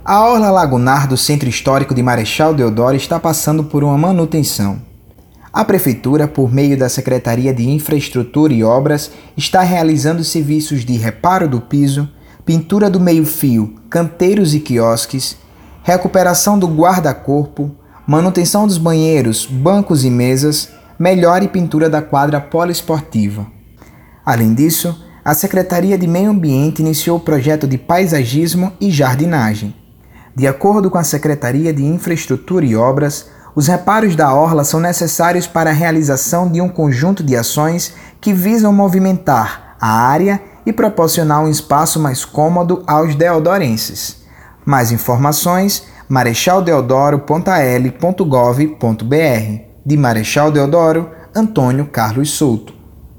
A orla lagunar do Centro Histórico de Marechal Deodoro está passando por uma manutenção. A Prefeitura, por meio da Secretaria de Infraestrutura e Obras, está realizando serviços de reparo do piso, pintura do meio-fio, canteiros e quiosques, recuperação do guarda-corpo, manutenção dos banheiros, bancos e mesas, melhora e pintura da quadra poliesportiva. Além disso, a Secretaria de Meio Ambiente iniciou o projeto de paisagismo e jardinagem. De acordo com a Secretaria de Infraestrutura e Obras, os reparos da orla são necessários para a realização de um conjunto de ações que visam movimentar a área e proporcionar um espaço mais cômodo aos deodorenses. Mais informações: marechaldeodoro.al.gov.br. De Marechal Deodoro, Antônio Carlos Souto.